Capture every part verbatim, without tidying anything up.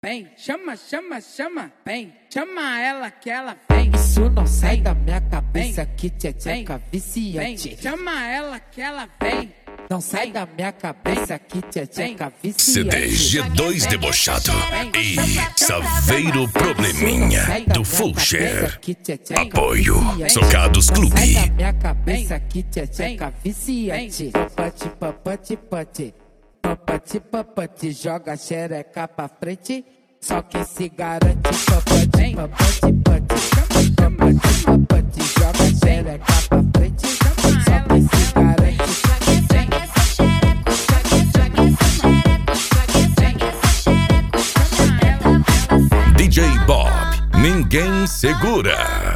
vem, chama, chama, chama, vem, chama ela que ela vem. Isso não sai da minha cabeça, que tcheca viciante. Vem, chama ela que ela vem. Não sai da minha cabeça, que tcheca viciante. C D G dois Debochado e Saveiro Probleminha do Full Share. Apoio Socados Clube. Não sai da minha cabeça, que tcheca viciante. Papati, papati, papati. Papati, papati, joga xereca pra frente. Só que se garante. Papati, papati, papati. Papati, papati, joga xereca pra frente. Só que se garante. D J Bob, ninguém segura.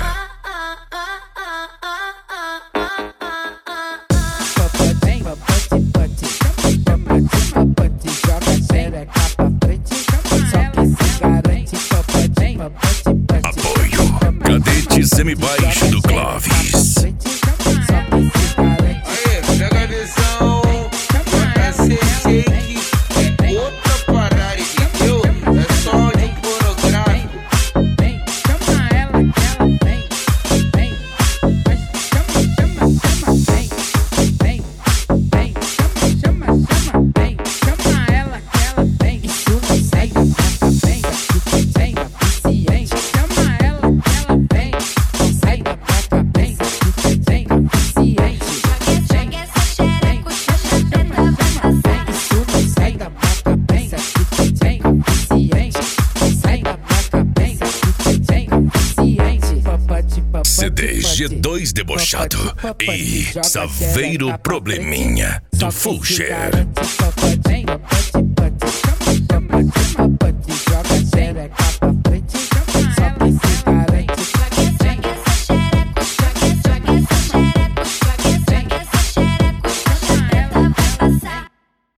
Papati, papati, papati. Papati, papati, joga xereca pra frente. Só que se garante. Papati, papati, papati. Apoio Cadete Semibaixo do Clóvis. Só que se garante. Aê, pega a visão, bota esse shake, é outra parada, entendeu? É só de um pornográfico. Vem, chama ela que ela vem. Vem, chama, chama, chama, vem. Vem, vem, chama, chama, chama, vem. Chama ela que ela vem. Isso não sai da minha cabeça, que tcheca viciante. Chama ela que ela vem. Não sai da minha cabeça, que tcheca viciante. Joga essa xereca, xoxa preta vai passar. Isso não sai da minha cabeça, que tcheca viciante. Não sai da minha cabeça, que tcheca viciante. Papati, papati, C D G papati. dois Debochado Papati, e joga Saveiro xereca pra Probleminha frente. do Só Full que se Share. garante. Papati, papati,